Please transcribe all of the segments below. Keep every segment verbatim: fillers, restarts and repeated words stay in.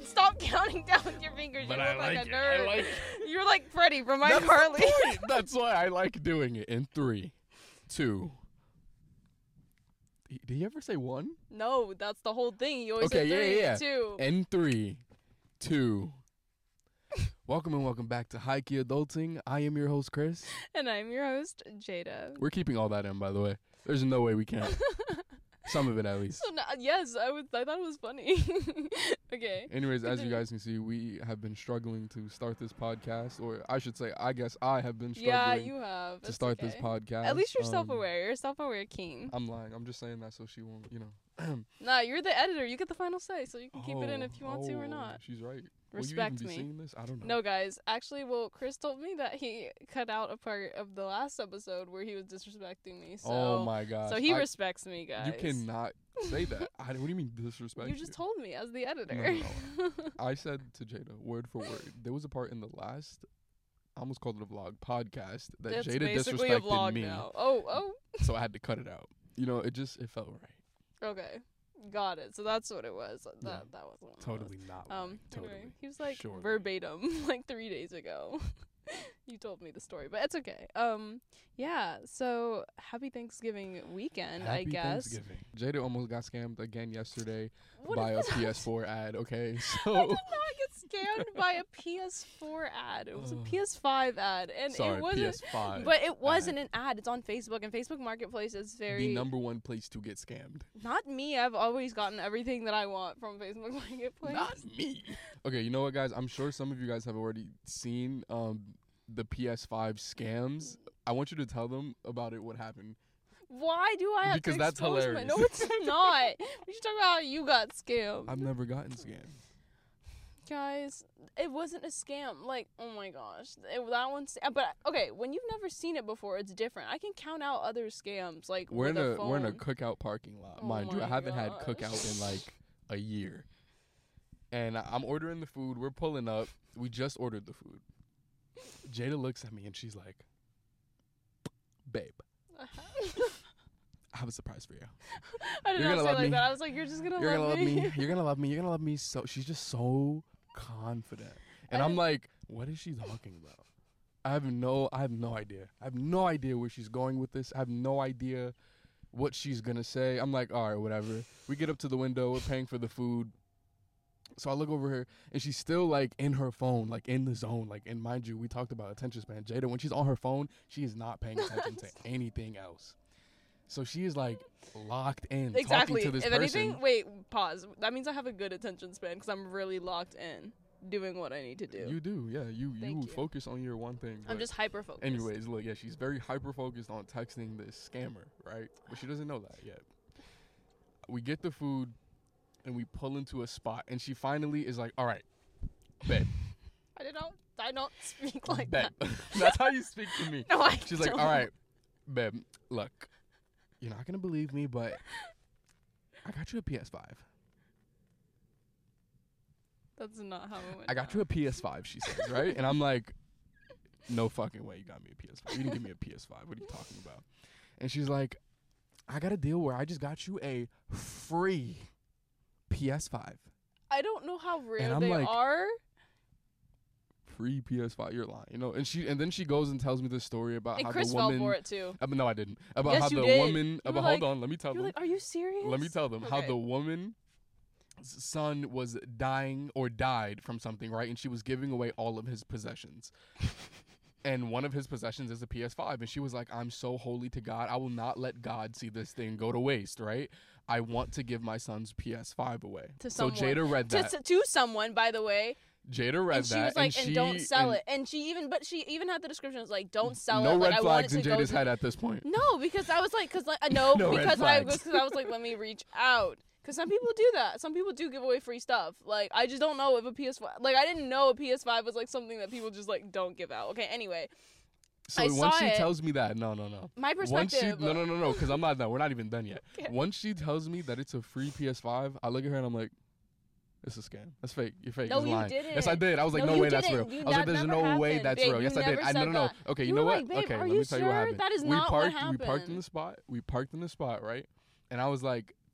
stop counting down with your fingers. But you I look like, like a it. nerd. I like You're like Freddy from That's the iCarly. point. That's why I like doing it. In three, two. Did he ever say one? No, that's the whole thing. You always Okay, say three, yeah, yeah. two. In three, two. Welcome and welcome back to High Key Adulting. I am your host, Chris. And I'm your host, Jada. We're keeping all that in, by the way. There's no way we can't. Some of it, at least. So no, yes, I would. I thought it was funny. Okay. Anyways, as you Continue. guys can see, we have been struggling to start this podcast, or I should say, I guess I have been struggling Yeah, you have. to It's start okay. this podcast. At least you're Um, self-aware. You're a self-aware king. I'm lying. I'm just saying that so she won't, you know. Nah, you're the editor. You get the final say, so you can keep it in Oh, if you want to or oh, not. She's right. Respect Will you even be me. seeing this? I don't know. No, guys. Actually, well, Chris told me that he cut out a part of the last episode where he was disrespecting me. So, oh my gosh. so he I- respects me, guys. You cannot say that. I, what do you mean disrespect? You just told me as the editor. No, I said to Jada, word for word, there was a part in the last, I almost called it a vlog, podcast, that That's Jada basically a disrespected vlog me. now. Oh, oh. So I had to cut it out. You know, it just, it felt right. Okay. Got it. So that's what it was. That Yeah. that wasn't what it was. Totally not. Um, lying. totally. anyway, he was like Surely. verbatim like three days ago. You told me the story, but it's okay. Um, yeah. So happy Thanksgiving weekend, I Happy guess. Thanksgiving. Jada almost got scammed again yesterday What by a is that? P S four ad, okay? I So, did not get scammed by a P S four ad. It was a Ugh. P S five ad, and sorry, it wasn't. P S five. But it wasn't an ad. It's on Facebook, and Facebook Marketplace is very the number one place to get scammed. not me. I've always gotten everything that I want from Facebook Marketplace. Not me. Okay, you know what, guys? I'm sure some of you guys have already seen um the P S five scams. I want you to tell them about it. What happened? Why do I have Because to that's expose my- hilarious. No, it's not. We should talk about how you got scammed. I've never gotten scammed. Guys, it wasn't a scam. Like, oh my gosh, it, that one's. uh, But okay, when you've never seen it before, it's different. I can count out other scams like We're with in a a phone. we're in a cookout parking lot, Oh mind you. I my haven't had gosh. cookout in like a year. And I- I'm ordering the food. We're pulling up. We just ordered the food. Jada looks at me and she's like, "Babe, I have a surprise for you. I did You're not gonna say love like me. that. I was like, you're just gonna You're love gonna love me. me. You're gonna love me. You're gonna love me." So she's just so confident, and I I'm didn't- like, "What is she talking about?" I have no, I have no idea. I have no idea where she's going with this. I have no idea what she's gonna say. I'm like, all right, whatever. We get up to the window. We're paying for the food. So I look over her, and she's still like in her phone, like in the zone. Like, and mind you, we talked about attention span. Jada, when she's on her phone, she is not paying attention to anything else. So she is like locked in, Exactly. talking to this if person. anything, wait, pause. That means I have a good attention span because I'm really locked in, doing what I need to do. You do, yeah. You Thank you you. focus on your one thing. I'm but just hyper focused. Anyways, look, yeah, she's very hyper focused on texting this scammer, right? But she doesn't know that yet. We get the food, and we pull into a spot, and she finally is like, "All right, babe, I did not. I don't speak like babe." that. That's how you speak to me. No, I She's like, don't. "All right, babe, look, you're not gonna believe me, but I got you a P S five. That's not how it went. I got you a P S five," she says, right? And I'm like, "No fucking way you got me a P S five. You didn't give me a P S five. What are you talking about?" And she's like, "I got a deal where I just got you a free P S five. I don't know how rare I'm they like- are. Free P S five. You're lying, you know." And she and then she goes and tells me this story about And how Chris the fell woman. for it too. Uh, but no, I didn't. About Yes, how you the did. woman. You were About like- hold on, let me tell You're them. like, are you serious? Let me tell them how Okay. the woman's son was dying or died from something, right? And she was giving away all of his possessions. And one of his possessions is a P S five. And she was like, "I'm so holy to God. I will not let God see this thing go to waste, right? I want to give my son's P S five away." To so someone. Jada read to, that. to, to someone, by the way. Jada read And she that. was like, and, and, she, don't sell and it. And she even, but she even had the description. It was like, don't sell no it. Like, red I want it flags in to go Jada's to- head at this point. No, because I was like, because like, uh, no, No red because I was, flags. because I was like, let me reach out. Because some people do that. Some people do give away free stuff. Like, I just don't know if a P S five, like, I didn't know a P S five was like something that people just like don't give out. Okay, anyway, So I once saw she it. tells me that, no, no, no. my Once she, perspective. no, no, no, no, because I'm not done. We're not even done yet. Okay. Once she tells me that it's a free P S five, I look at her and I'm like, "It's a scam. That's fake. You're fake. No, You're you lying." didn't. Yes, I did. I was like, No, "No, you way, that's real." didn't. You- I was like, that "There's never no way happened. that's Babe, real." you Yes, I did. never I no, said no, no. that. Okay, you, You know were what? like, "Babe, okay, are let you me tell you what sure? happened. That is we not what parked. We parked in happened. the spot. We parked in the spot, right? And I was like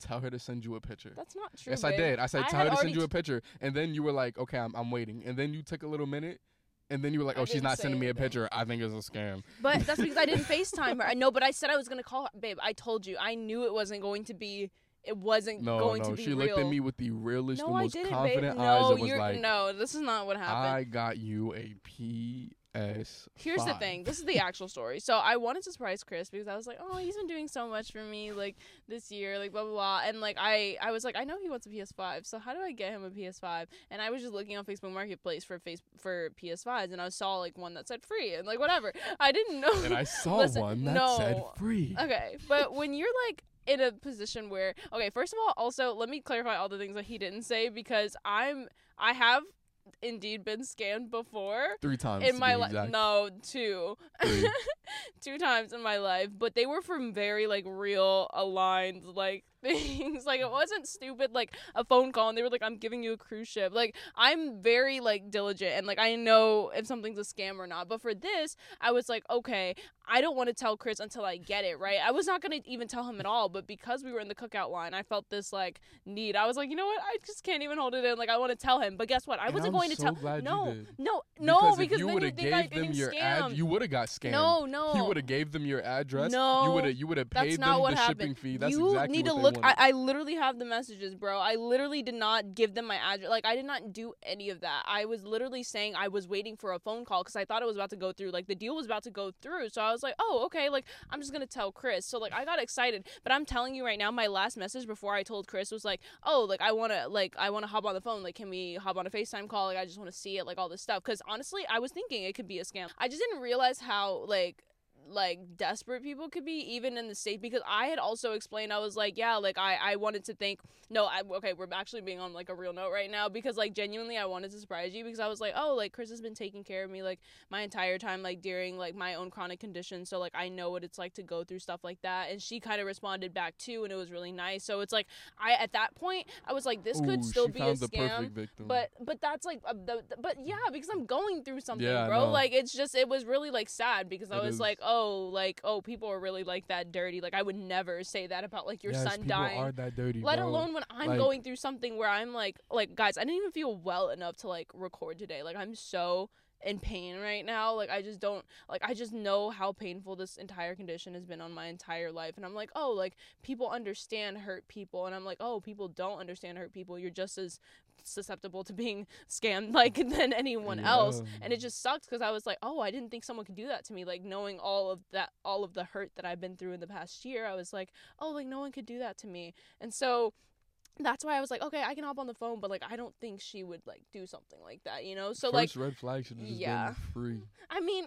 tell her to send you a picture. That's not true. Yes, babe. I did. I said, I tell had her to send already you a t- picture. And then you were like, okay, I'm, I'm waiting. And then you took a little minute. And then you were like, I oh, she's didn't not say sending me a anything. picture. I think it's a scam. But that's because I didn't FaceTime her. I know, but I said I was gonna call her. Babe, I told you. I knew it wasn't going to be. It wasn't No, going no. to be She real. looked at me with the realest, no, the I most didn't, confident babe. eyes. No, It was you're like, no. This is not what happened. I got you a P S. Here's the thing. This is the actual story. So I wanted to surprise Chris because I was like, oh, he's been doing so much for me, like, this year, like, blah, blah, blah. And, like, I, I was like, I know he wants a P S five, so how do I get him a P S five? And I was just looking on Facebook Marketplace for face for P S fives, and I saw, like, one that said free, and, like, whatever. I didn't know. And I saw Listen, one that no. said free. Okay, but when you're, like, in a position where, okay, first of all, also, let me clarify all the things that he didn't say because I'm, I have indeed been scammed before. Three times In to my be life, exact. no, two, Three. two times in my life, but they were from very like real aligned like things. Like it wasn't stupid like a phone call and they were like, I'm giving you a cruise ship. Like I'm very like diligent and like I know if something's a scam or not. But for this, I was like, okay, I don't want to tell Chris until I get it, right? I was not gonna even tell him at all, but because we were in the cookout line, I felt this like need. I was like, you know what? I just can't even hold it in. Like I want to tell him, but guess what? I And wasn't I'm going to so tell. glad you No, did. no, no, Because, because if you then would you have think I'm gave them getting your scammed. ad, you would have got scammed. No, no. You would have gave them your address. No, You would have you would have That's paid not them what the happened. shipping fee. That's you exactly need what to they look. wanted. I, I literally have the messages, bro. I literally did not give them my address. Like I did not do any of that. I was literally saying I was waiting for a phone call because I thought it was about to go through. Like the deal was about to go through. So I was like, oh, okay. Like I'm just gonna tell Chris. So like I got excited. But I'm telling you right now, my last message before I told Chris was like, oh, like I wanna like I wanna hop on the phone. Like can we hop on a FaceTime call? Like I just want to see it. Like all this stuff. Because honestly, I was thinking it could be a scam. I just didn't realize how like. like desperate people could be even in the state because I had also explained I was like yeah like I I wanted to think no I okay we're actually being on like a real note right now because like genuinely I wanted to surprise you because I was like oh like Chris has been taking care of me like my entire time like during like my own chronic condition so like I know what it's like to go through stuff like that and she kind of responded back too and it was really nice so it's like I at that point I was like this Ooh, could still she be found a the scam perfect victim. but but that's like uh, the, the, but yeah because I'm going through something Yeah, I bro know. like it's just it was really like sad because I It was is. like oh like oh people are really like that dirty like I would never say that about like your yes, son people dying are that dirty, let bro. alone when I'm Like- going through something where I'm like like guys I didn't even feel well enough to like record today like I'm so in pain right now like I just don't like I just know how painful this entire condition has been on my entire life and I'm like oh like people understand hurt people and I'm like oh people don't understand hurt people you're just as susceptible to being scammed like than anyone Yeah. else and it just sucked because I was like oh I didn't think someone could do that to me like knowing all of that all of the hurt that I've been through in the past year I was like oh like no one could do that to me and so that's why I was like, okay, I can hop on the phone, but like I don't think she would like do something like that, you know? So First like red flag should have just yeah. been free. I mean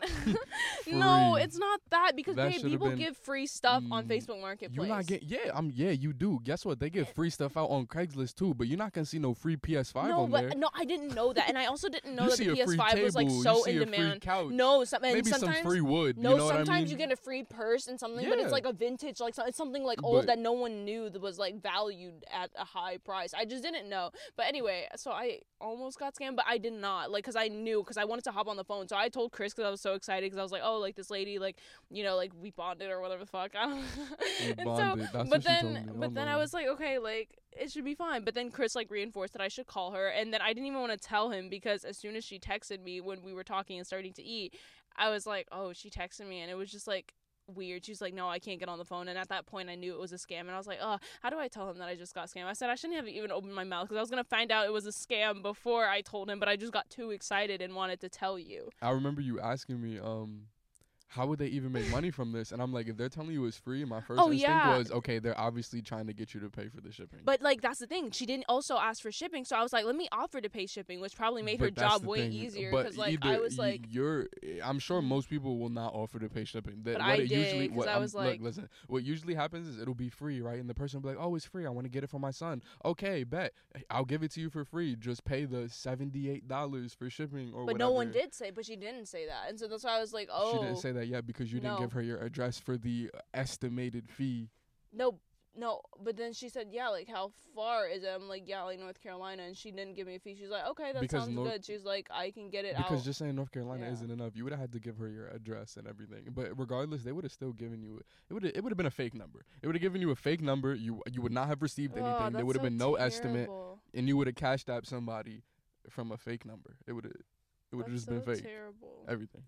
no, Free. it's not that because That babe, should've people been- give free stuff on Mm, Facebook Marketplace. You're not getting yeah, I'm yeah, you do. Guess what? They give free stuff out on Craigslist too, but you're not gonna see no free P S five no, on but there. no, I didn't know that, and I also didn't know you that see the a P S free five table, was like you so see in a free demand. couch. No, some, and Maybe sometimes some free wood. no, you know what sometimes I mean? you get a free purse and something, but Yeah. it's like a vintage, like so, it's something like But- old that no one knew that was like valued at a high price. I just didn't know. But anyway, so I almost got scammed, but I did not, like, cause I knew, cause I wanted to hop on the phone. So I told Chris, cause I was so excited, cause I was like, oh, like this lady, like, you know, like we bonded or whatever the fuck. I don't know. We And bonded. That's but what she then, told me. I but don't then know. I was like, okay, like it should be fine. But then Chris like reinforced that I should call her, and then I didn't even want to tell him because as soon as she texted me when we were talking and starting to eat, I was like, oh, she texted me, and it was just like weird. She's like, no, I can't get on the phone. And at that point I knew it was a scam, and I was like, oh, how do I tell him that I just got scammed? I said I shouldn't have even opened my mouth because I was gonna find out it was a scam before I told him, but I just got too excited and wanted to tell you. I remember you asking me, um, how would they even make money from this? And I'm like, if they're telling you it's free, my first Oh, instinct yeah. was, okay, they're obviously trying to get you to pay for the shipping. But like that's the thing, she didn't also ask for shipping, so I was like, let me offer to pay shipping, which probably made her But that's job the way thing. easier But because like either I was y- like, you're. I'm sure most people will not offer to pay shipping. That But what I it did, usually, 'cause what I I'm- was look, like- listen. What usually happens is it'll be free, right? And the person will be like, oh, it's free. I want to get it for my son. Okay, bet. I'll give it to you for free. Just pay the seventy-eight dollars for shipping or but whatever. no one did say, but she didn't say that, and so that's why I was like, oh, She didn't say that yet because you didn't No. give her your address for the uh, estimated fee. no, no, but then she said, yeah, like, how far is it? I'm like, yeah, like, North Carolina. And she didn't give me a fee. She's like, okay, that Because sounds North- good. She's like, I can get it Because out. just saying North Carolina Yeah. isn't enough. You would have had to give her your address and everything. But regardless, they would have still given you. It would. It would have been a fake number. It would have given you a fake number. You you would not have received Oh, anything. There that's would have so been no estimate, terrible. and you would have cashed out somebody from a fake number. It would have. It would have That's just been so fake. terrible. Everything.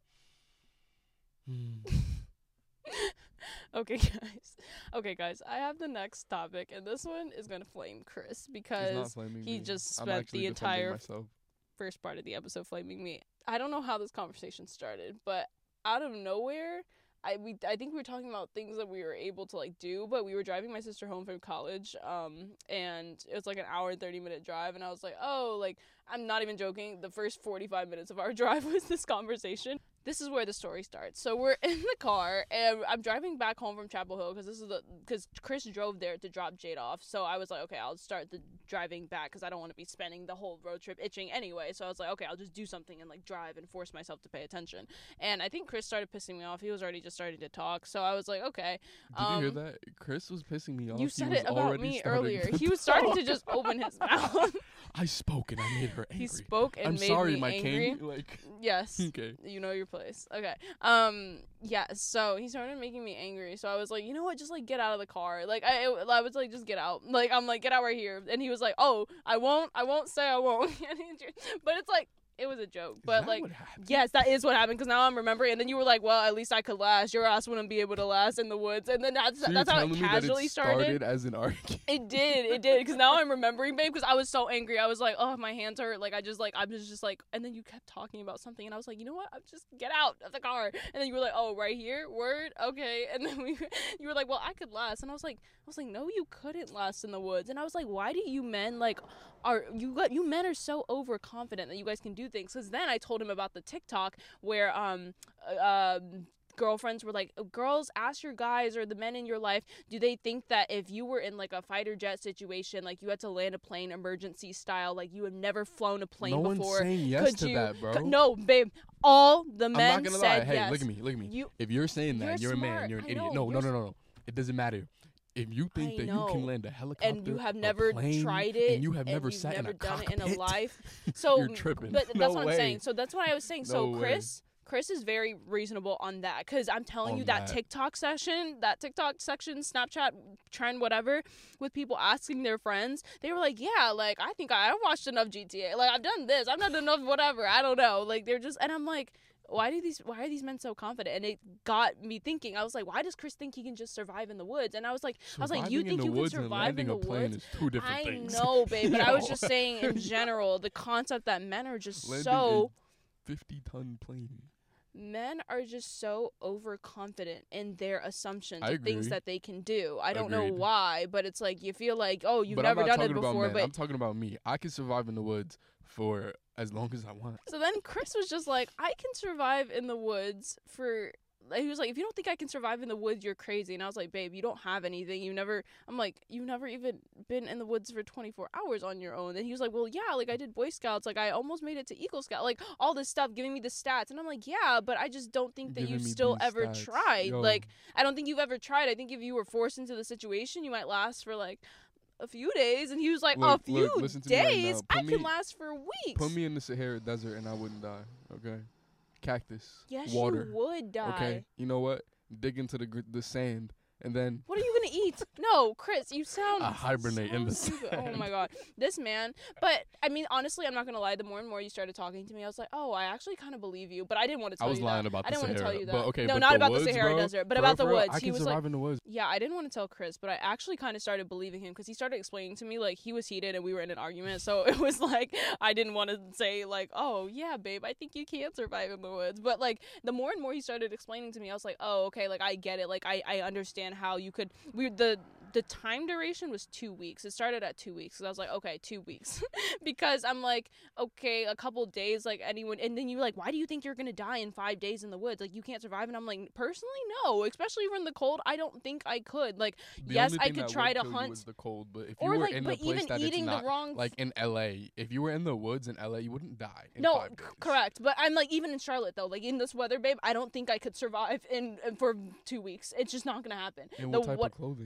Okay, guys. Okay, guys. I have the next topic, and this one is gonna flame Chris He's not because flaming he me. just I'm spent actually the defending entire myself. first part of the episode flaming me. I don't know how this conversation started, but out of nowhere, I we I think we were talking about things that we were able to like do, but we were driving my sister home from college, um, and it was like an hour and thirty minute drive, and I was like, oh, like I'm not even joking. The first forty-five minutes of our drive was this conversation. This is where the story starts. So we're in the car, and I'm driving back home from Chapel Hill because this is the because Chris drove there to drop Jade off. So I was like, okay, I'll start the driving back because I don't want to be spending the whole road trip itching anyway. So I was like, okay, I'll just do something and like drive and force myself to pay attention. And I think Chris started pissing me off. He was already just starting to talk. So I was like, okay. Did um, you hear that? Chris was pissing me off. You He said was it about already me starting earlier. to He was starting to talk. just open his mouth. I spoke and I made her angry. He spoke and I'm made sorry, me my angry. king. Like, Yes. okay. You know your place. Okay. Um. Yeah. So he started making me angry. So I was like, you know what? Just like get out of the car. Like I, I was like, just get out. Like I'm like, get out right here. And he was like, oh, I won't. I won't say I won't. But it's like it was a joke. Is But that like. what happened? Yes, that is what happened. Because now I'm remembering, and then you were like, "Well, at least I could last. Your ass wouldn't be able to last in the woods." And then that's So that's you're how telling it me that casually it started. started as an argument. It did, it did. Because now I'm remembering, babe. Because I was so angry. I was like, "Oh, my hands hurt." Like I just like I was just like, and then you kept talking about something, and I was like, "You know what? I'm just get out of the car." And then you were like, "Oh, right here, word, okay." And then we, you were like, "Well, I could last," and I was like, "I was like, no, you couldn't last in the woods." And I was like, "Why do you men like?" Are you got you men are so overconfident that you guys can do things? Because then I told him about the TikTok where um uh, girlfriends were like, girls, ask your guys or the men in your life, do they think that if you were in like a fighter jet situation, like you had to land a plane emergency style, like you have never flown a plane no before? one's saying yes could to you, that, bro. c- No, babe. All the men I'm not gonna said lie. Hey, yes. look at me. Look at me. You, If you're saying that, you're you're, a man. smart. You're an I idiot. know, No, no, you're no, no, no. It doesn't matter. If you think I that know. you can land a helicopter and you have a never plane, tried it, and you have never you've sat never in a done cockpit, it in a life. So, you're tripping. but No that's what way. I'm saying. So that's what I was saying. so No way. Chris, Chris is very reasonable on that because I'm telling On you that, that. TikTok session, that TikTok section, Snapchat trend, whatever, with people asking their friends, they were like, yeah, like I think I, I watched enough G T A, like I've done this, I've done enough whatever, I don't know, like they're just, and I'm like, why do these why are these men so confident? And it got me thinking. I was like, why does Chris think he can just survive in the woods? And I was like, I was like, you Surviving in think the you can woods and survive in landing the a plane woods? is two different I things. know, babe, but I was No. just saying in general, the concept that men are just Landing so a fifty ton plane. men are just so overconfident in their assumptions I of things agree. that they can do. I don't know Agreed. why, but it's like you feel like, oh, you've but never I'm not done it talking about before, men. but I'm talking about me. I can survive in the woods for as long as I want. so then Chris was just like, I can survive in the woods for. He was like, if you don't think I can survive in the woods, you're crazy. And I was like, babe, you don't have anything. You never. I'm like, you never even been in the woods for twenty-four hours on your own. And he was like, well, yeah, like I did Boy Scouts. Like I almost made it to Eagle Scout. Like all this stuff, giving me the stats. And I'm like, yeah, but I just don't think that Giving you me still these ever stats. tried. Yo. Like I don't think you've ever tried. I think if you were forced into the situation, you might last for like a few days. And he was like, Look, a few look, listen to me right days? now. I Put can me- last for weeks. Put me in the Sahara Desert and I wouldn't die. Okay, cactus, yes, water. you would die. Okay, you know what? Dig into the gr- the sand and then What are you gonna eat? No, Chris, you sound I hibernate in so the stupid. Oh sand. my god, this man. But I mean, honestly, I'm not gonna lie. The more and more you started talking to me, I was like, oh, I actually kind of believe you. But I didn't want to tell I was you lying that. about I the didn't want to Sahara. tell you that. But okay, no, but not the about woods, the Sahara bro, Desert, but for about real, the for real, woods. I He can was survive like, in the woods. yeah, I didn't want to tell Chris, but I actually kind of started believing him because he started explaining to me like he was heated and we were in an argument. So it was like I didn't want to say like, oh yeah, babe, I think you can survive in the woods. But like the more and more he started explaining to me, I was like, oh okay, like I get it. Like I I understand how you could. We the the time duration was two weeks. It started at two weeks. So I was like, okay, two weeks. Because I'm like, okay, a couple days, like anyone. And then you're like, why do you think you're going to die in five days in the woods? Like, you can't survive. And I'm like, personally, no. Especially when the cold, I don't think I could. Like, The yes, only I thing could that try would to kill you hunt. is the cold, but if you Or were like, in a but place even that eating it's not, the wrong. like in L A, if you were in the woods in L A, you wouldn't die in no, five c- days. correct. But I'm like, even in Charlotte, though, like in this weather, babe, I don't think I could survive in, in for two weeks. It's just not going to happen. And The what type what- of clothing?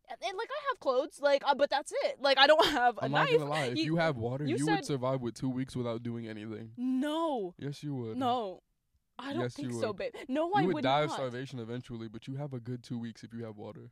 And, and, like, I have clothes, like, uh, but that's it. Like, I don't have a I'm knife. not gonna lie. If You- you, have water, you you, said- would survive with two weeks without doing anything. No, Yes, you would. no, I don't Yes, think you so, would. babe. No, You I would, would die not. of starvation eventually, but you have a good two weeks if you have water.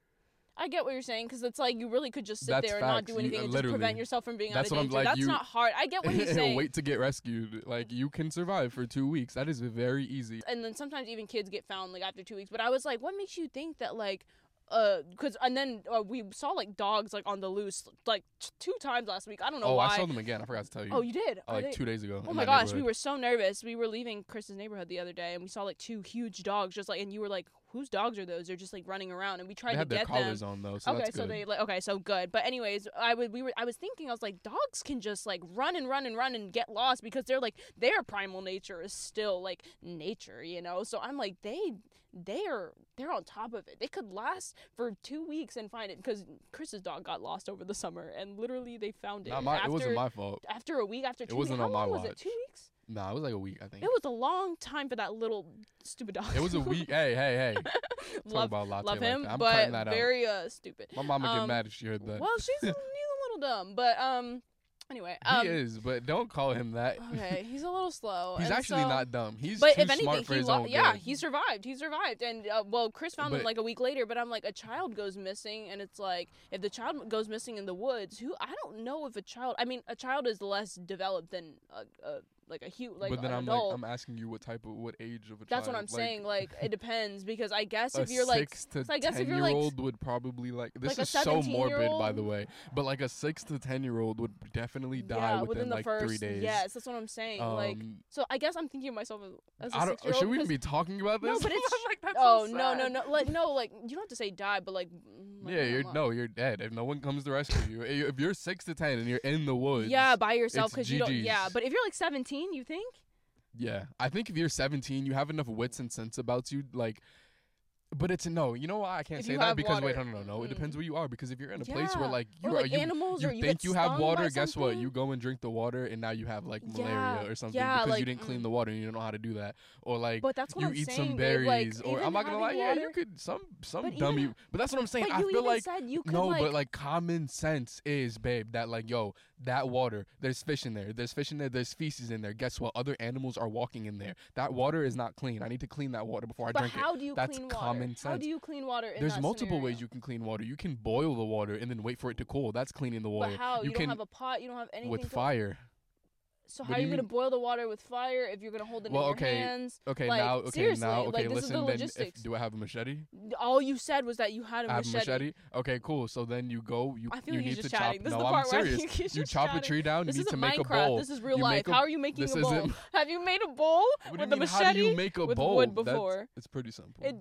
I get what you're saying, because it's like you really could just sit That's there and not facts. do You- anything uh, and just prevent literally. yourself from being That's out what of I'm danger. like, That's you- not hard. I get what he's saying. Wait to get rescued. Like, you can survive for two weeks. That is very easy. And then sometimes even kids get found like after two weeks. But I was like, what makes you think that like, uh, because and then uh, we saw like dogs like on the loose like t- two times last week. I don't know Oh, why. I saw them again. I forgot to tell you. Oh, you did? Uh, Are like they- two days ago. Oh in my that gosh, we neighborhood. were so nervous. We were leaving Chris's neighborhood the other day, and we saw like two huge dogs, just like, and you were like, "Whose dogs are those?" They're just like running around, and we tried They to had their get collars them. on though, so okay, that's so good. they like okay, so good. But anyways, I would we were I was thinking I was like, dogs can just like run and run and run and get lost because they're like their primal nature is still like nature, you know. So I'm like they they're they're on top of it. They could last for two weeks and find it because Chris's dog got lost over the summer and literally they found it. Not my, after, it wasn't my fault. after a week after two It wasn't weeks. How on my long was it? watch. Two weeks? Nah, it was like a week, I think. It was a long time for that little stupid dog. It was a week. Hey, hey, hey. Talk love about latte love like him, that. I'm but cutting that out. very uh stupid. My mama get um, mad if she heard that. Well, she's a, he's a little dumb, but um, anyway, um, he is, but don't call him that. okay, he's a little slow. He's and actually so- not dumb. He's But too if anything, smart for he his lo- own yeah, good. he survived. He survived, and uh, well, Chris found him But- like a week later. But I'm like, a child goes missing, and it's like, if the child goes missing in the woods, who I don't know if a child. I mean, a child is less developed than a, a like a huge like but then an I'm adult. like, I'm asking you what type of, what age of a That's child. what I'm saying. Like, it depends because I guess a if you're like, six to so I guess if ten you're year like, old would probably like this like a is so morbid by seventeen-year-old the way, but like a six to ten year old would definitely die yeah, within, within the like first three days. yes, that's what I'm saying. like, Um, so I guess I'm thinking of myself as, as a I don't. six-year-old Should we even 'cause- be talking about this? No, but it's like, that's oh so no no sad. no like no like you don't have to say die, but like mm, like, Yeah, I you're don't know. no, you're dead if no one comes to rescue you. I- If you're six to ten and you're in the woods, Yeah, by yourself it's because you don't. Yeah, G Gs. but if you're like seventeen, you think? yeah. I think if you're seventeen, you have enough wits and sense about you, like. But it's no, you know why I can't If say you that have because wait, water. no, no, no, no. It Mm. depends where you are because if you're in a place where Yeah. like you Or are like you, animals, you or you think get you have stung water, by guess what? something. You go and drink the water and now you have like Yeah, malaria or something yeah, because like, you didn't clean mm. the water and you don't know how to do that. Or like But that's what you I'm eat saying, some babe, berries like, or even I'm not gonna lie, having yeah, you water- could some some But dummy even- but that's what I'm saying. But I you feel even like said you could no, like, but like common sense is, babe, that like, yo, that water, there's fish in there, there's fish in there, there's feces in there. Guess what? Other animals are walking in there. That water is not clean. I need to clean that water before I but drink how it. do you That's clean common water? How sense. do you clean water? In There's that multiple ways scenario? you can clean water. You can boil the water and then wait for it to cool. That's cleaning the water. But how? You, You don't can have a pot. You don't have anything. with to- fire. So What how do are you you gonna mean? boil the water with fire if you're gonna hold it Well, in okay, your hands? Okay, Like, now okay, seriously, now like, okay, this is listen the then if, logistics. do I have a machete? All you said was that you had a I have a machete. machete. Okay, cool. So then you go, you I feel you like he's need just to chatting. chop. This no, is the I'm part where I serious. think he's You just chop a chatting. tree down, This you need isn't to make a Minecraft. bowl. This is real You life. make a- How are you making this a bowl? isn't- Have you made a bowl What do with you a mean, machete? how do you make a with bowl? wood That's- before? It's pretty simple. It-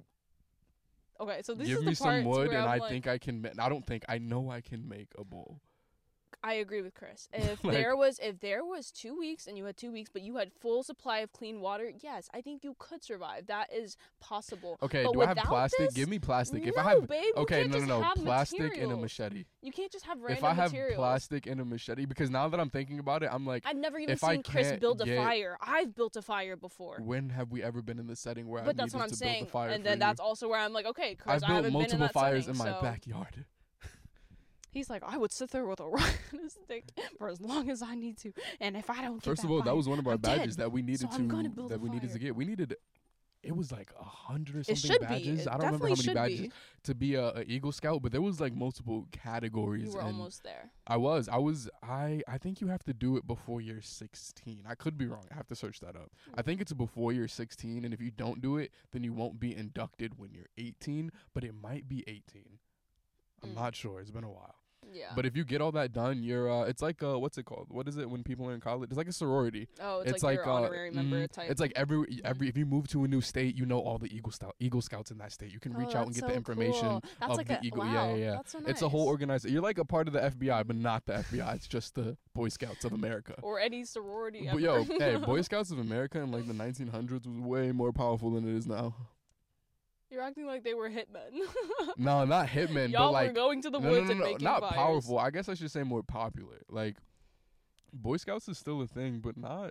Okay, so this Give is me the some part wood where and I'm I like, think I can ma- I don't think I know I can make a bowl. I agree with Chris. If Like- there was if there was two weeks and you had two weeks, but you had full supply of clean water, yes, I think you could survive. That is possible. Okay, But do I have without plastic? this- Give me plastic. If I No, have babe, you okay, can't no, just no, no, have plastic and a materials. machete. You can't just have random If I have materials. plastic and a machete, because now that I'm thinking about it, I'm like, I've never even if I seen Chris can't build a get- fire. I've built a fire before. when have we ever been in the setting where But I've that's needed what I'm to saying. build a fire And for then you? that's also where I'm like, okay, Chris, I've I built haven't been in multiple that fires setting, in my so. backyard. He's like, I would sit there with a rock and a stick for as long as I need to, and if I don't get First that of all, that fire, was one of our I'm dead. badges that we needed So I'm gonna to build that a we needed to fire. get. We needed it was like a hundred or It something should be. badges. It I don't remember definitely how many should badges be. to be a, a Eagle Scout, but there was like multiple categories. You were and almost there. I was. I was. I. I think you have to do it before you're sixteen. I could be wrong. I have to search that up. I think it's before you're sixteen, and if you don't do it, then you won't be inducted when you're eighteen. But it might be eighteen. I'm Mm. not sure. It's been a while. Yeah. But if you get all that done, you're. Uh, it's like uh, what's it called? What is it when people are in college? It's like a sorority. oh, it's, It's like, like, your uh, honorary member mhm. type. It's like every every if you move to a new state, you know all the Eagle Scout Eagle Scouts in that state. You can Oh, reach out and that's get the so information cool. That's of like the a, Eagle. Wow, Yeah, yeah, yeah. That's so nice. It's a whole organization. You're like a part of the F B I, but not the F B I. It's just the Boy Scouts of America. Or any sorority. But yo, ever. hey, Boy Scouts of America in like the nineteen hundreds was way more powerful than it is now. You're acting like they were hitmen. No, not hitmen, Y'all but like were going to the no, woods no, no, and no, making not fires. powerful. I guess I should say more popular. Like Boy Scouts is still a thing, but not.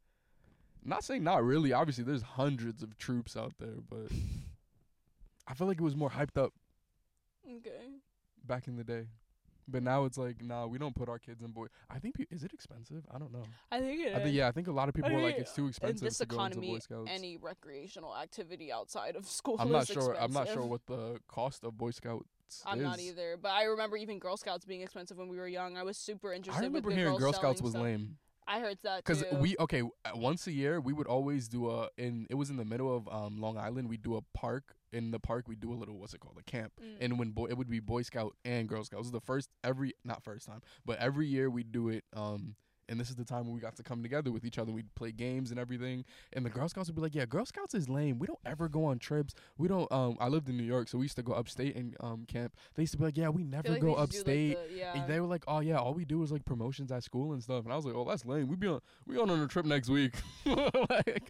Not saying not really. Obviously, there's hundreds of troops out there, but I feel like it was more hyped up. Okay. back in the day. But now it's like, nah, we don't put our kids in boy. I think pe- is it expensive? I don't know. I think it I is. think yeah, I think a lot of people I are like mean, it's too in expensive this to go into economy, Boy Scouts. any recreational activity outside of school I'm is not sure. expensive. I'm not sure what the cost of Boy Scouts I'm is. not either. But I remember even Girl Scouts being expensive when we were young. I was super interested. I remember with the hearing girls Girl Scouts selling was stuff. lame. I heard that Cause too. we okay uh, once a year we would always do a in it was in the middle of um Long Island. We do a park. In the park we do a little what's it called, a camp. Mm. And when boy it would be Boy Scout and Girl Scout. It was the first every not first time, but every year we do it. Um and this is the time when we got to come together with each other. We'd play games and everything. And the Girl Scouts would be like, yeah, Girl Scouts is lame. We don't ever go on trips. We don't um I lived in New York, so we used to go upstate and um camp. They used to be like, yeah, we I never feel like go they just do, upstate. Like the, yeah. And they were like, oh yeah, all we do is like promotions at school and stuff. And I was like, oh, that's lame. We be on we on, on a trip next week. Like,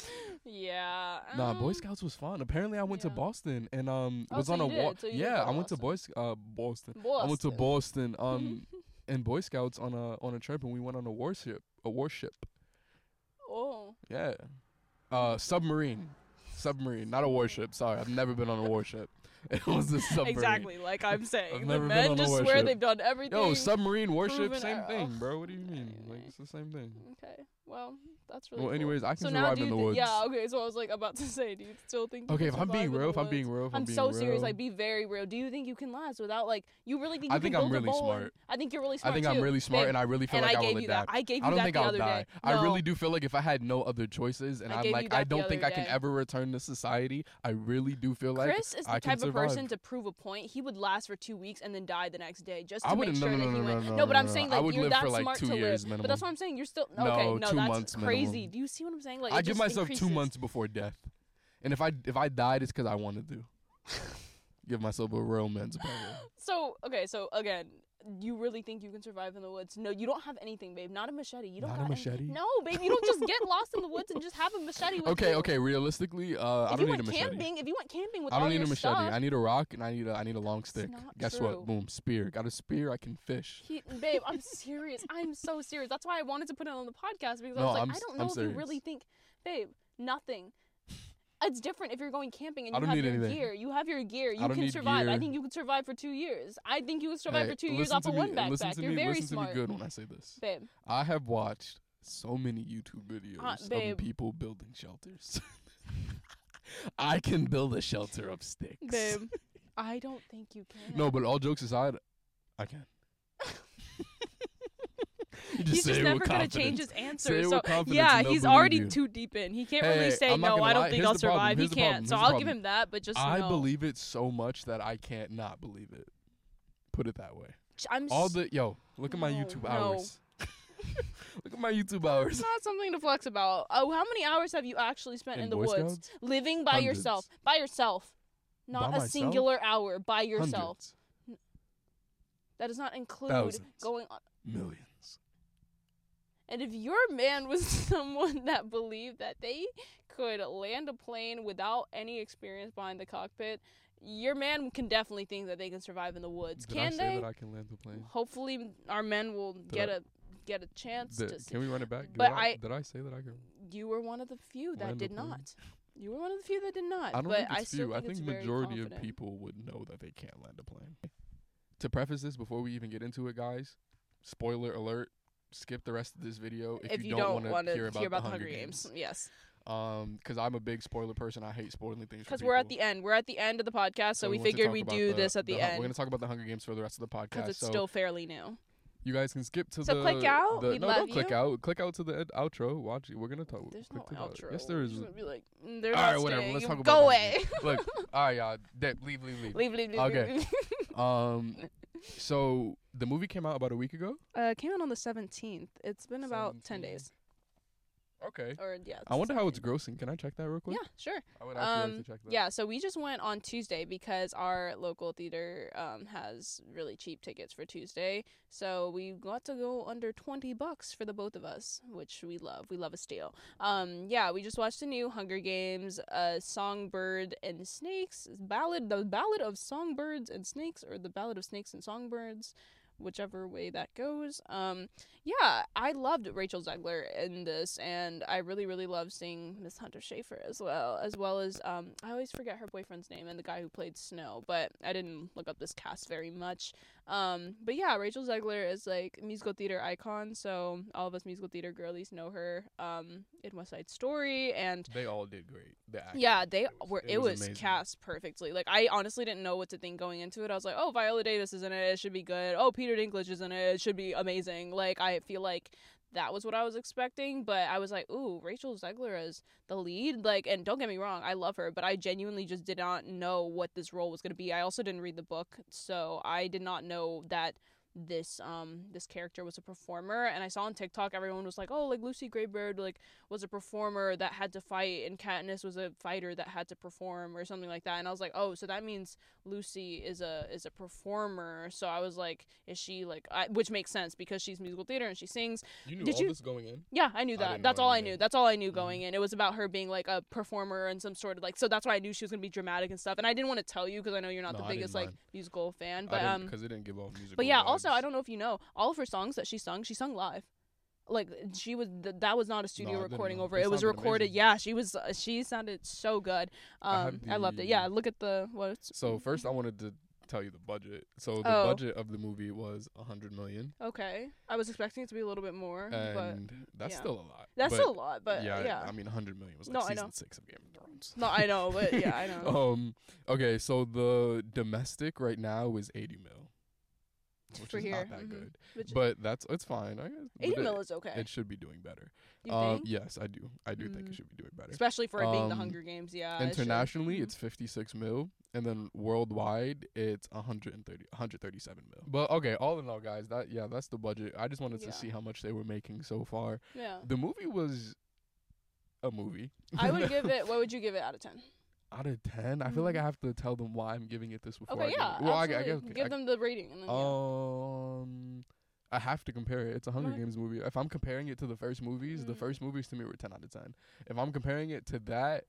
yeah. nah, Boy um, Scouts was fun. Apparently, I went to yeah. Boston and um Oh, was so on a you did. walk. So you did Yeah, go to I went to Boston. Boy Sc- uh Boston. Boston. I went to Boston um and Boy Scouts on a on a trip, and we went on a warship. A warship. Oh. Yeah. Uh, submarine. Submarine, not a warship. Sorry, I've never been on a warship. It was a submarine. Exactly, like I'm I've saying. The never been men on a just swear warship. they've done everything. Yo, submarine, warship, proven same er- thing, ugh. bro. What do you mean? Like, Anyway. it's the same thing. Okay, well, that's really Well, cool. anyways, I can so now survive do in you the thi- woods. Yeah, okay, so I was like about to say, do you still think you Okay, can if I'm being survive in real, if the I'm being woods? real, if I'm, I'm being so real, serious, like be very real. Do you think you can last without like you really think I you think can I'm build really a bowl? smart. I think you're really I smart think too. I'm really smart, Babe, and I really feel and like I I, gave would you die. that. I gave you I don't that think the I'll other die. day. I No. really do feel like if I had no other choices, and I I'm gave like, you I that the don't think other I can day. ever return to society. I really do feel like Chris is the I can type of survive. person to prove a point. He would last for two weeks and then die the next day just I to make wouldn't- no, sure no, that no, he no, went. no, No, but no, I'm no. saying I like would you're live that for, like, smart two to years live. But that's minimum. what I'm saying. You're still No, okay. No, two that's months crazy. minimum. Do you see what I'm saying? Like I it give just myself two increases. months before death, and if I if I died, it's because I wanted to. Give myself a real man's burial. So okay, so again, you really think you can survive in the woods? No, you don't have anything, babe. Not a machete. You don't Not got a any- machete? No, babe. You don't just get lost in the woods and just have a machete with Okay, you. okay. Realistically, uh, I If don't you need a went machete. camping, if you went camping with I don't all need your a machete. stuff, I need a rock and I need a I need a long stick. not Guess true. what? Boom, spear. Got a spear. I can fish. He, babe, I'm serious. I'm so serious. That's why I wanted to put it on the podcast because I No, was like, I'm I s- don't I'm know if you serious. really think, babe, nothing. It's different if you're going camping and I you don't have need your anything. gear. You have your gear. You I don't can need survive. I gear. think you could survive for two years. I think you could survive Hey, for two years listen off to of me, one and listen backpack. to You're me, very listen smart, to me good when I say this. babe. I have watched so many YouTube videos babe. of people building shelters. I can build a shelter of sticks. Babe, I don't think you can. No, but all jokes aside, I can. You He's say just it never with gonna confidence. change his Say answer. it So with confidence yeah, and they'll he's believe already you. too deep in. He can't Hey, really say I'm not no. gonna I don't lie. think Here's I'll the problem. survive. Here's He the problem. can't. So Here's the I'll give problem. him that. But just I no. believe it so much that I can't not believe it. Put it that way. I'm All s- the yo, look at my No, YouTube no. hours. Look at my YouTube It's hours. not something to flex about. Oh, how many hours have you actually spent in, In the Boy woods, Scouts? living by Hundreds. yourself? By yourself, not By a myself? singular hour by yourself. Hundreds, That does not include Thousands. going on. millions. And if your man was someone that believed that they could land a plane without any experience behind the cockpit, your man can definitely think that they can survive in the woods. Did can I say they? that I can land the plane? Hopefully, our men will get I- a get a chance Did- to. See. can we run it back? Did But I, I- did I say that I could? You were one of the few that Land a did plane? not. You were one of the few that did not. I don't but think it's I still few. I think, it's think very majority of confident. people would know that they can't land a plane. To preface this, before we even get into it, guys, spoiler alert: skip the rest of this video if, If you, you don't, don't want to hear hear about, about the Hunger Games, Games. yes. Um, because I'm a big spoiler person. I hate spoiling things. Because Because we're at the end. We're at the end of the podcast, so, we want to figured talk we'd about do the- this at the, hu- We're end gonna talk about the Hunger Games for the rest of the podcast. because it's so still fairly new. you guys can skip to So the. click out? The, We'd no, love don't click you. out. Click out to the ed- outro. Watch. We're gonna talk. There's click no to the- outro. Yes, there We're is. just gonna be like, mm, they're All not right, whatever. staying. Let's talk Go about away. Look, all right, y'all. De- leave, leave, leave. leave, leave, leave. Okay. leave, leave. Um, so the movie came out about a week ago. Uh, it came out on the seventeenth. It's been about ten seventeen. days. Okay. Or yeah. I wonder how it's seventeenth. grossing. Can I check that real quick? Yeah, sure. I would actually Um, like to check that. Yeah, so we just went on Tuesday because our local theater um, has really cheap tickets for Tuesday. So we got to go under twenty bucks for the both of us, which we love. We love a steal. Um, yeah, we just watched the new Hunger Games, uh, Songbird and Snakes, Ballad, the Ballad of Songbirds and Snakes, or the Ballad of Snakes and Songbirds. whichever way that goes. Um, yeah, I loved Rachel Zegler in this, and I really, really love seeing Miss Hunter Schafer as well, as well as, um, I always forget her boyfriend's name and the guy who played Snow, but I didn't look up this cast very much. Um, but yeah, Rachel Zegler is, like, musical theater icon, so all of us musical theater girlies know her, um, in West Side Story, and They all did great. The acting, yeah, they it was, were. It, It, was, was, amazing. cast perfectly. Like, I honestly didn't know what to think going into it. I was like, oh, Viola Davis is in it. It should be good. Oh, Peter Dinklage is in it. It should be amazing. Like, I feel like that was what I was expecting. But I was like, ooh, Rachel Zegler as the lead. Like, and don't get me wrong, I love her, but I genuinely just did not know what this role was gonna be. I also didn't read the book, so I did not know that this um this character was a performer. And I saw on TikTok everyone was like, oh, like Lucy Greybeard like was a performer that had to fight, and Katniss was a fighter that had to perform or something like that. And I was like, oh, so that means Lucy is a is a performer. So I was like, is she like I, which makes sense because she's musical theater and she sings. You knew Did all you- this going in? Yeah, I knew I that. didn't know That's all I anything. knew. That's all I knew Mhm. going in. It was about her being like a performer and some sort of like, so that's why I knew she was gonna be dramatic and stuff. And I didn't want to tell you because I know you're not No, the I didn't biggest like mind. musical fan, but I didn't, um because it didn't give off musical but yeah, also vibes. I don't know if you know, all of her songs that she sung, she sung live. Like she was th- that was not a studio No, I didn't recording know. over. They It was sounded recorded. amazing. Yeah, she was uh, she sounded so good. I Um have I, loved it. the- Yeah, look at the what's So first, I wanted to tell you the budget. So the Oh. budget of the movie was a hundred million, okay. I was expecting it to be a little bit more, but and that's yeah. still a lot. that's but still a lot, but yeah, yeah. I mean, a hundred million was like No, I season know. six of Game of Thrones. No, I know, but yeah, I know. um. Okay, so the domestic right now is eighty mil, which For is here. not that mhm. good. Which, But that's it's fine. I guess. eighty but it- mil is okay. It should be doing better. You Um, think? yes, I do. I do think Mm. it should be doing better. Especially for it being the um, Hunger Games, yeah. it should. Internationally, Mhm. it's fifty-six mil, and then worldwide, it's one hundred thirty, one hundred thirty-seven mil. But okay, all in all, guys, that yeah, that's the budget. I just wanted Yeah. to see how much they were making so far. Yeah. The movie was a movie. I would give it. What would you give it out of ten? out of ten. I feel like Mhm. I have to tell them why I'm giving it this before. I Okay, give yeah. it. Well, I, I absolutely. guess okay, give I- them the rating and then. yeah. Um, I have to compare it. It's a Hunger Okay. Games movie. If I'm comparing it to the first movies, the Mhm. first movies to me were ten out of ten. If I'm comparing it to that,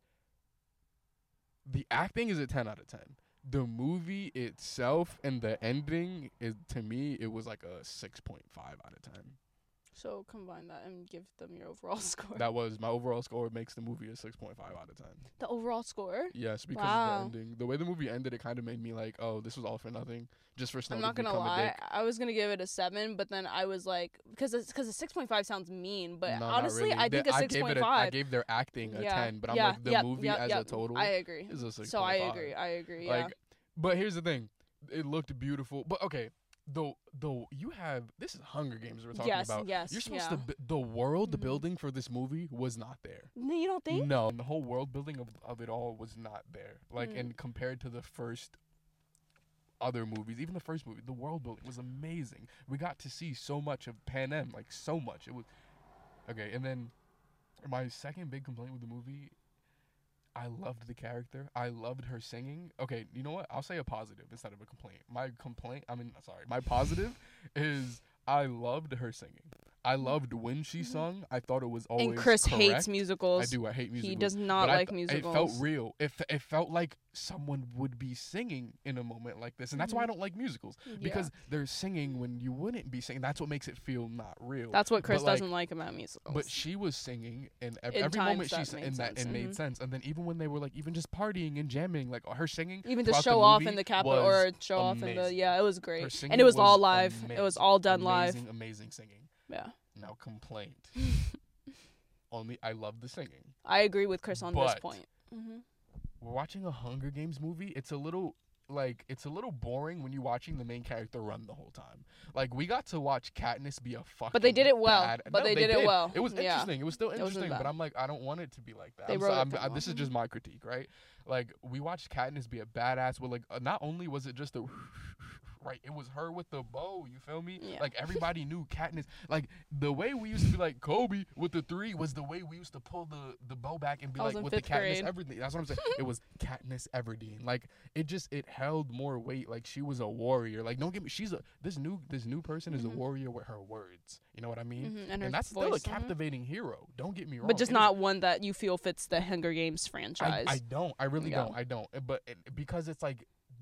the acting is a ten out of ten. The movie itself and the ending is, to me, it was like a six point five out of ten. So combine that and give them your overall score. That was my overall score. Makes the movie a six point five out of ten. The overall score. Yes, because Wow. of the ending. The way the movie ended, it kind of made me like, oh, this was all for nothing, just for Snow I'm to not gonna become a lie. dick. I was gonna give it a seven, but then I was like, because it's because a six point five sounds mean, but No, not honestly, really. I They- think a I six gave point it a- I five. gave their acting a Yeah, ten, but I'm yeah, like the yep, movie yep, as yep. a total I agree. is a six point five. So I agree. I agree. Yeah. Like, but here's the thing, it looked beautiful. But okay, though, though you have this is Hunger Games we're talking yes. about. Yes. You're supposed yeah. to bu- the world, the Mhm. building for this movie was not there. No, you don't think? No, the whole world building of, of it all was not there. Like, Mm. and compared to the first other movies, even the first movie, the world building was amazing. We got to see so much of Panem, like so much. It was okay. And then my second big complaint with the movie, I loved the character. I loved her singing. Okay, you know what? I'll say a positive instead of a complaint. My complaint, I mean, sorry, my positive is I loved her singing. I loved when she Mhm. sung. I thought it was always And Chris correct. hates musicals. I do. I hate musicals. He does not But I like th- musicals. It felt real. It, f- it felt like someone would be singing in a moment like this. And that's why I Mhm. don't like musicals. Yeah. Because they're singing when you wouldn't be singing. That's what makes it feel not real. That's what Chris but, like- doesn't like about musicals. But she was singing, and ev- In every times moment she that sang made in that, sense, it made mhm. sense. And then even when they were like even just partying and jamming, like her singing, even to througout the show off in movie the Capitol was or show off in the amazing. yeah, it was her great, singing and it was, all live. It was amazing. all done amazing, live. Amazing singing. Yeah, Now complaint. Only I love the singing. I agree with Chris on this But- point. hmm We're watching a Hunger Games movie. It's a little like it's a little boring when you're watching the main character run the whole time. Like we got to watch Katniss be a fucking. But they did it well. bad- But No, they did it well. It was Yeah. interesting. It was still wasn't interesting. bad. But I'm like, I don't want it to be like that. They I'm wrote so, it I'm, pretty I, well. this is just my critique, right? Like we watched Katniss be a badass. With like, uh, not only was it just a. Right, it was her with the bow. You feel me? Yeah. Like everybody knew Katniss. Like the way we used to be like Kobe with the three was the way we used to pull the, the bow back and be I was like in with the fifth Katniss grade. Everdeen. That's what I'm saying. It was Katniss Everdeen. Like it just it held more weight. Like she was a warrior. Like don't get me. She's a this new this new person is a Mhm. warrior with her words. You know what I mean? hmm And, her And that's voice, still a mhm. captivating hero. Don't get me wrong. but just It is- not one that you feel fits the Hunger Games I, franchise. I don't. I really Yeah. don't. I don't. Uh, But it, because it's like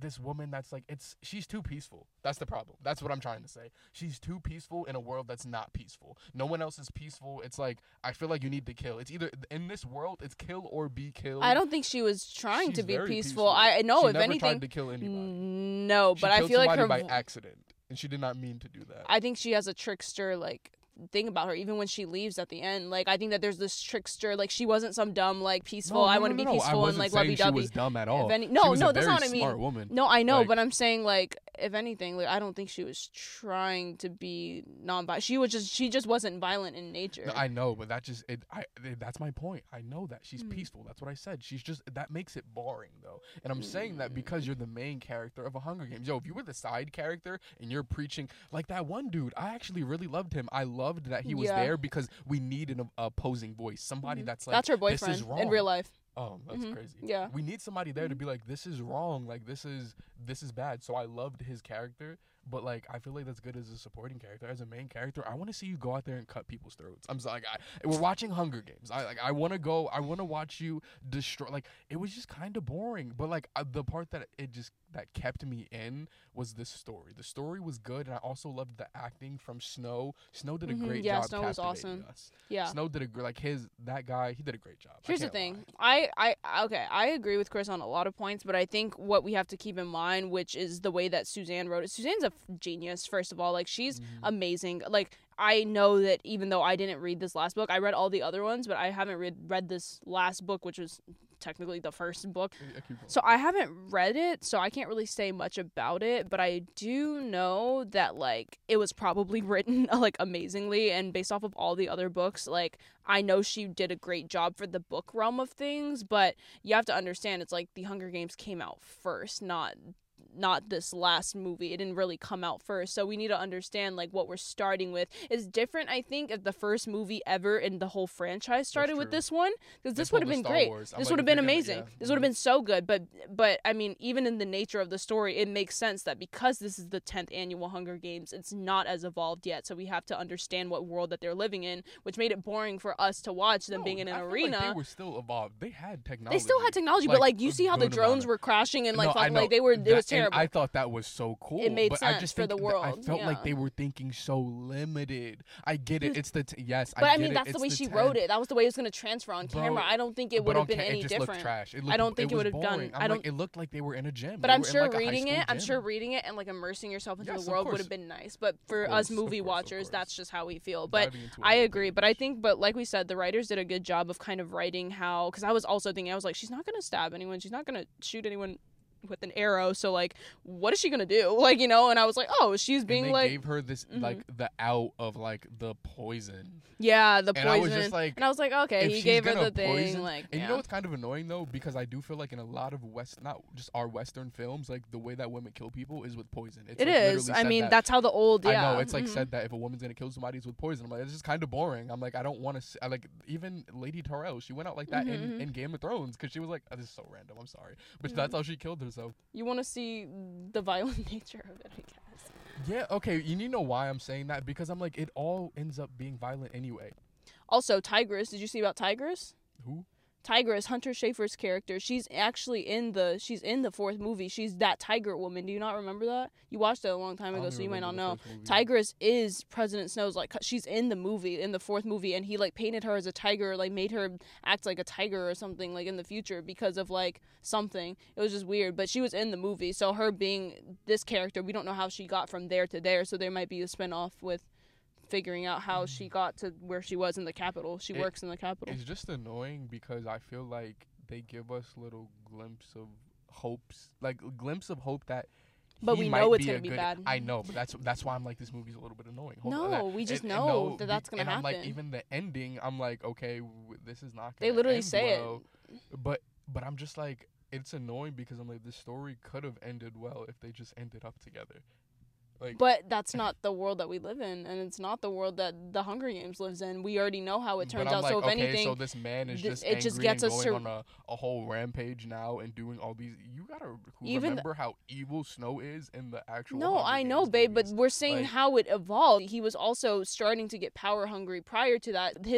this woman that's like it's she's too peaceful. That's the problem. That's what I'm trying to say. She's too peaceful in a world that's not peaceful. No one else is peaceful. It's like I feel like you need to kill. It's either in this world it's kill or be killed. I don't think she was trying She's to be very peaceful. peaceful. I know she if never anything tried to kill anybody. No, She but I killed feel like somebody her by vo- accident, and she did not mean to do that. I think she has a trickster like thing about her even when she leaves at the end. Like I think that there's this trickster, like she wasn't some dumb like peaceful No, no, I no, want to no, be no. I peaceful and wasn't like saying lovey-dovey. She was dumb at all. If any, She no was no a that's very not what I mean. Smart woman. No, I know, Like- but I'm saying like if anything, like I don't think she was trying to be non-violent. She was just she just wasn't violent in nature. No, I know, but that just it. I it, that's my point. I know that she's Mm. peaceful. That's what I said. She's just that makes it boring though, and I'm saying that because you're the main character of a Hunger Games. Yo, if you were the side character and you're preaching like that one dude, I actually really loved him. I loved that he was Yeah. there because we need an opposing voice, somebody Mhm. that's like that's her this is boyfriend wrong. in real life. Oh, that's Mhm. crazy. Yeah. We need somebody there to be like, this is wrong. Like this is this is bad. So I loved his character, but like I feel like that's good as a supporting character. As a main character, I want to see you go out there and cut people's throats. I'm sorry, I, we're watching Hunger Games. I like I want to go. I want to watch you destroy. Like it was just kind of boring. But like uh, the part that it just that kept me in was the story. The story was good, and I also loved the acting from Snow. Snow did a Mhm. great Yeah, job. Snow was captivating awesome. us. Yeah. Snow did a gr- like his that guy. He did a great job. I Here's the can't thing. lie. I, I okay, I agree with Chris on a lot of points, but I think what we have to keep in mind, which is the way that Suzanne wrote it. Suzanne's a f- genius, first of all. Like she's Mhm. amazing. Like I know that even though I didn't read this last book, I read all the other ones, but I haven't read read this last book, which was technically the first book. I- I keep going. So I haven't read it, so I can't really say much about it, but I do know that like it was probably written like amazingly, and based off of all the other books, like I know she did a great job for the book realm of things, but you have to understand it's like the Hunger Games came out first, not not this last movie. It didn't really come out first, so we need to understand like what we're starting with is different. I think if the first movie ever in the whole franchise started with true. this one, because They this would have pulled the been Star great. Wars. I'm This like, would have if been you're gonna- amazing. yeah. This would have Mhm. been so good. But but I mean, even in the nature of the story, it makes sense that because this is the tenth annual Hunger Games, it's not as evolved yet. So we have to understand what world that they're living in, which made it boring for us to watch them No, being in an I feel arena. Like they were still evolved. They had technology. They still had technology, but Like, like you a see how the good amount drones of- were crashing and like No, I fucking, know. like they were. It That- was and terrible. I thought that was so cool. It made but I sense just for think the that world, I felt like yeah. they were thinking so limited. I get it. It's the t- yes. But I, I, mean, get that's it. the It's way the she ten. wrote it. That was the way it was going to transfer on Bro, camera. I don't think it But would on have been ca- any it just different. Looked trash. It I looked, don't think it was would have done- boring. I'm I like, don't- it looked like they were in a gym. But They I'm were in, sure like, a high reading school it, I'm gym. sure reading it and like immersing yourself into Yes, the of world would course. have been nice. But for Of us course, of movie course, of watchers, course. that's just how we feel. But Diving into I another agree. But I page. think, but like we said, the writers did a good job of kind of writing how, because I was also thinking, I was like, she's not going to stab anyone. She's not going to shoot anyone with an arrow. So like, what is she going to do? Like, you know, and I was like, oh, she's being and they like, gave her this Mhm. like the out of like the poison. yeah, the And poison. I was just like, and I was like, okay, if he she's gave her gonna the thing. poison- Like, And yeah. you know what's kind of annoying though, because I do feel like in a lot of West, not just our Western films, like the way that women kill people is with poison. It's It like, is. literally I said mean, that. that's how the old. Yeah. I know it's like mhm. said that if a woman's gonna kill somebody, it's with poison. I'm like, it's just kind of boring. I'm like, I don't want to. Like even Lady Tyrell, she went out like that Mhm, in, mhm. in Game of Thrones because she was like, oh, this is so random. I'm sorry, but Mhm. that's how she killed herself. You want to see the violent nature of it, I guess. Yeah, okay. You need to know why I'm saying that because I'm like, it all ends up being violent anyway. Also, Tigress. Did you see about Tigress? Who? Tigress, Hunter Schafer's character. She's actually in the. She's in the fourth movie. She's that tiger woman. Do you not remember that? You watched it a long time I ago, don't so you even might not remember know. the first movie. Tigress is President Snow's like. She's in the movie, in the fourth movie, and he like painted her as a tiger, like made her act like a tiger or something, like in the future because of like something. It was just weird, but she was in the movie, so her being this character, we don't know how she got from there to there. So there might be a spinoff with figuring out how she got to where she was in the Capitol. She It- works in the Capitol. It's just annoying because I feel like they give us little glimpse of hopes, like a glimpse of hope that. But he we might know it's be gonna a be good- bad. I know, but that's that's why I'm like this movie's a little bit annoying. Hold on, No, that- we just and- know and no, that that's be- gonna and I'm like, happen. even the ending, I'm like, okay, w- this is not. They Gonna literally end say it. well. But but I'm just like, it's annoying because I'm like, the story could have ended well if they just ended up together. Like, But that's not the world that we live in, and it's not the world that the Hunger Games lives in. We already know how it but turns I'm out. like, so if okay, anything, so this man is th- just it angry just gets and us going to- on a, a whole rampage now and doing all these. You gotta who Even- remember how evil Snow is in the actual. no, Hunger I know, Games babe, but movies. we're saying Like- how it evolved. He was also starting to get power hungry prior to that. His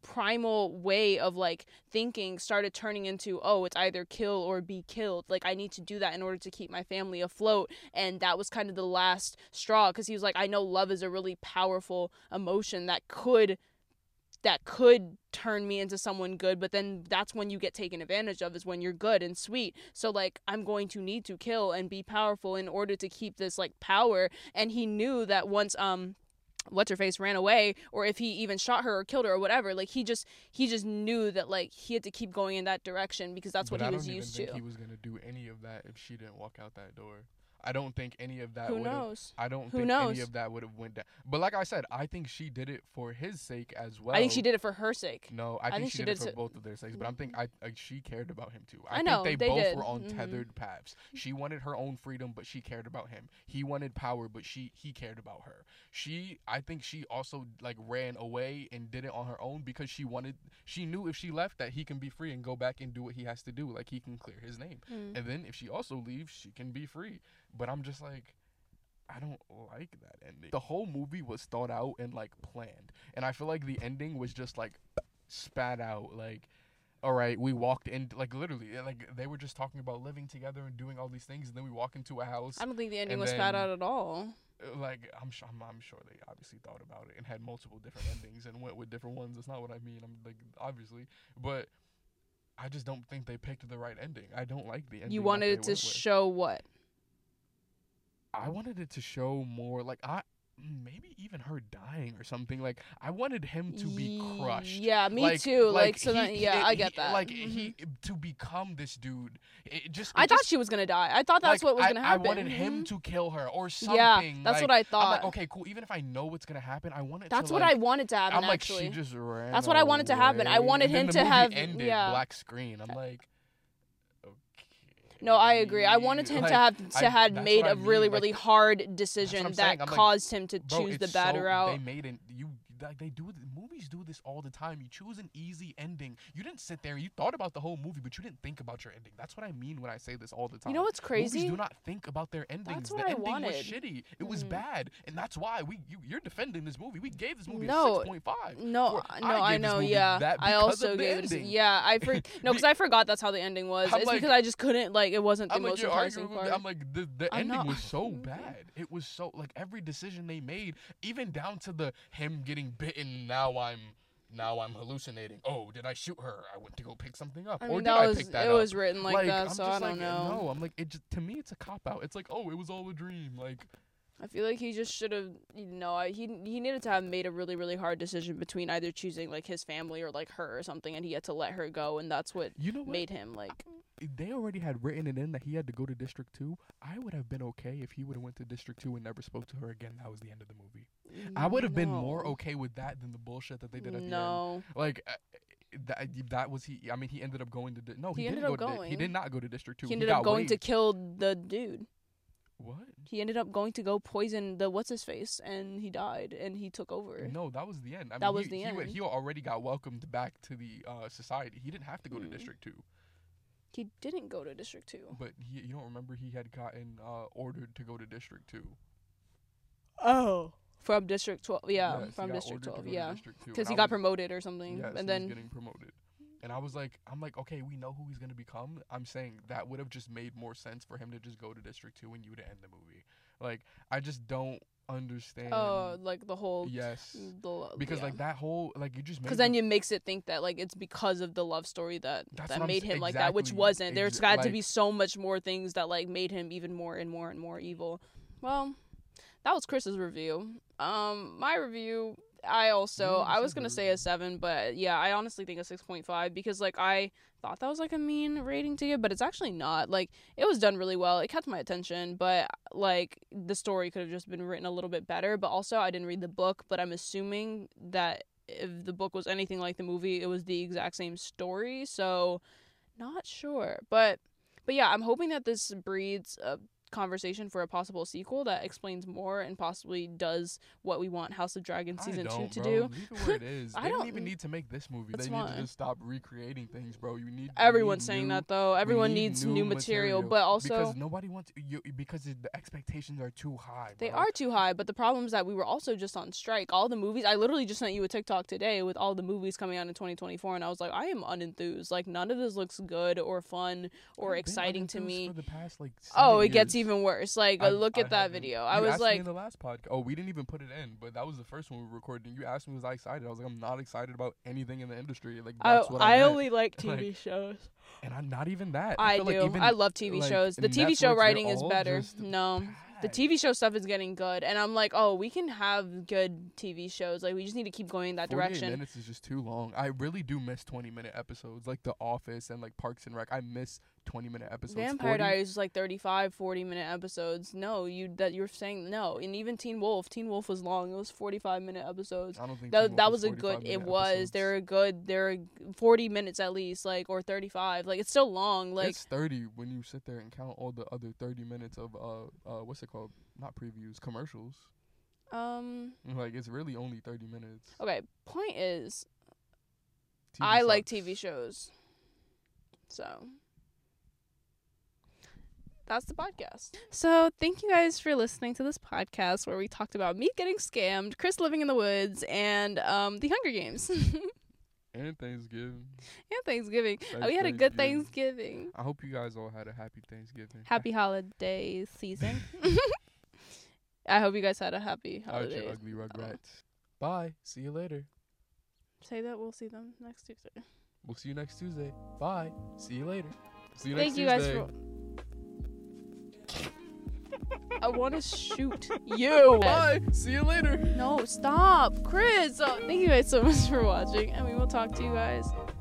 primal way of like thinking started turning into, oh, it's either kill or be killed. Like, I need to do that in order to keep my family afloat. And that was kind of the last straw, because he was like, I know love is a really powerful emotion that could that could turn me into someone good, but then that's when you get taken advantage of, is when you're good and sweet. So like, I'm going to need to kill and be powerful in order to keep this like power. And he knew that once um what's her face ran away, or if he even shot her or killed her or whatever, like he just he just knew that like he had to keep going in that direction, because that's what but he I was don't even used think to. he was gonna do any of that if she didn't walk out that door. I don't think any of that Who would knows? I don't Who think knows? any of that would have went down. But like I said, I think she did it for his sake as well. I think she did it for her sake. No, I, I think, think she she did, it did for to- both of their sakes. But I'm think I, I she cared about him too. I, I know, think they, they both did. were on Mhm. tethered paths. She wanted her own freedom, but she cared about him. He wanted power, but she he cared about her. She I think she also like ran away and did it on her own because she wanted she knew if she left that he can be free and go back and do what he has to do. Like, he can clear his name. Mm. And then if she also leaves, she can be free. But I'm just like, I don't like that ending. The whole movie was thought out and like planned, and I feel like the ending was just like spat out. Like, all right, we walked in, like literally, like they were just talking about living together and doing all these things, and then we walk into a house. I don't think the ending And was spat then- out at all. uh, Like, I'm sure, I'm, I'm sure they obviously thought about it and had multiple different endings and went with different ones. That's not what I mean. I'm like, obviously, but I just don't think they picked the right ending. I don't like the ending. You that wanted they it to went with. show what? I wanted it to show more, like, I maybe even her dying or something. Like, I wanted him to be crushed. Yeah, me Like- too. Like, so he- then, yeah, it- I get he- that. Like, Mhm. he to become this dude. It just. I it thought just, she was gonna die. I thought that's like, what was I, gonna happen. I wanted him Mhm. to kill her or something. Yeah, that's like, what I I'm thought. like, okay, cool. Even if I know what's gonna happen, I want it. That's to, what like, I wanted to happen. I'm like, actually, she just ran. That's what I wanted to happen. I away. wanted And then him the to movie have- ended, yeah. black screen. I'm like, okay. No, I agree. I wanted him Like, to have to I- had that's made what I a really, mean, like, really hard decision I'm that saying. I'm like, caused him to Bro, choose the it's better so, route. They made it. You like they do. Movies do this all the time. You choose an easy ending. You didn't sit there. You thought about the whole movie, but you didn't think about your ending. That's what I mean when I say this all the time. You know what's crazy? Movies do not think about their endings. That's the what I ending wanted. was shitty. It was Mhm. bad, and that's why we you, you're defending this movie. We gave this movie No. a six point five. No, For- no, I I, gave this know. movie Yeah, that I because also of the gave it. A, ending. yeah, I for, no, because I forgot that's how the ending was. I'm It's like- because I just couldn't like it wasn't the I'm like, most you're enticing arguing with me. part. I'm like, the, the I'm ending not- was so bad. It was so, like, every decision they made, even down to the him getting bitten, now I'm, now I'm hallucinating. Oh, did I shoot her? I went to go pick something up. I or mean, did that I was pick that it up? was written like, that, I'm so I just don't like, know. no, I'm like, it just, to me, it's a cop-out. It's like, oh, it was all a dream. Like, I feel like he just should have, you know, I- he he needed to have made a really really hard decision between either choosing like his family or like her or something, and he had to let her go, and that's what you know what? made him like. If they already had written it in that he had to go to District two, I would have been okay if he would have went to District two and never spoke to her again. That was the end of the movie. I would have been more No. okay with that than the bullshit that they did at the end. No, Like, uh, that that was he. I mean, he ended up going to. Di- no, he, He didn't ended go up to. Di- he going. did not go to District two. he ended got up going to waived. kill the dude. What? He ended up going to go poison the what's his face, and he died, and he took over. No, that was the end. I mean, That was he, the he, wa- end. He already got welcomed back to the uh, society. He didn't have to go to Mm. District two. He didn't go to District Two. But he, you don't remember he had gotten uh, ordered to go to District two. Oh, from District Twelve. Yeah, Yes, he from got District ordered to Twelve. go to Yeah, District two. because And he I got was- promoted or something, Yes, and he was then getting promoted. And I was like, I'm like, okay, we know who he's gonna become. I'm saying that would have just made more sense for him to just go to District Two and you to end the movie. Like, I just don't understand. oh, like the whole yes, the because yeah. like that whole like you just made Because then the- it makes it think that like it's because of the love story that That's that what I'm made s- him like that, which exactly, wasn't. There's ex- got to like- be so much more things that like made him even more and more and more evil. Well, that was Chris's review. Um, my review, I also already I was said gonna your say a seven, but yeah, I honestly think a six point five because like I thought that was like a mean rating to give, but it's actually not. Like it was done really well. It kept my attention, but like the story could have just been written a little bit better. But also I didn't read the book, but I'm assuming that if the book was anything like the movie, it was the exact same story. So not sure, but but yeah, I'm hoping that this breeds a conversation for a possible sequel that explains more and possibly does what we want House of Dragon season I don't, two to bro. do. Leave it where it is. I They don't don't- even need to make this movie. That's They need fine. to just stop recreating things, bro. You need we Everyone's need saying new- that though. we Everyone need needs new material, but also because nobody wants you because the expectations are too high. they bro. are too high. But the problem is that we were also just on strike. All the movies. I literally just sent you a TikTok today with all the movies coming out in twenty twenty-four, and I was like, I am unenthused. Like none of this looks good or fun or I've been exciting to unenthused me. For the past, like, Oh, seven it gets years. even worse. Like, uh, I've- look at I that haven't. video. You I was asked me like, in the last podcast. Oh, we didn't even put it in, but that was the first one we were recording. You asked me, was I excited? I was like, I'm not excited about anything in the industry. Like, I, that's what I, I meant. only like T V Like, shows. and I'm not even that. I feel do. Like even, I love T V like, shows. The T V show Netflix, they're writing is all better. just No. The bad. T V show stuff is getting good, and I'm like, oh, we can have good T V shows. Like, we just need to keep going in that forty-eight direction. minutes is just too long. I really do miss twenty minute episodes, like The Office and like Parks and Rec. I miss twenty minute episodes. Vampire forty Diaries is like thirty-five, forty minute episodes. No, you that you're saying no, and even Teen Wolf. Teen Wolf was long. It was forty-five minute episodes. I don't think Teen That Wolf that was a good. forty-five It minute was. episodes. They're good. They're forty minutes at least, like or thirty-five. Like it's still long. Like it's thirty when you sit there and count all the other thirty minutes of uh uh what's it called? Not previews, commercials. um. Like it's really only thirty minutes. Okay. Point is, T V I like sucks. T V shows. So that's the podcast. So thank you guys for listening to this podcast where we talked about me getting scammed, Chris living in the woods, and um the Hunger Games. And Thanksgiving. And Thanksgiving. Thanks, Oh, we had a good Thanksgiving. Thanksgiving. I hope you guys all had a happy Thanksgiving. Happy holiday season. I hope you guys had a happy Out your holiday. ugly rugrats. Bye. See you later. Say that we'll see them next Tuesday. We'll see you next Tuesday. Bye. See you later. See you Thank next you guys Tuesday. for. I want to shoot you. Bye. See you later. No, stop, Chris. Uh, thank you guys so much for watching, and we will talk to you guys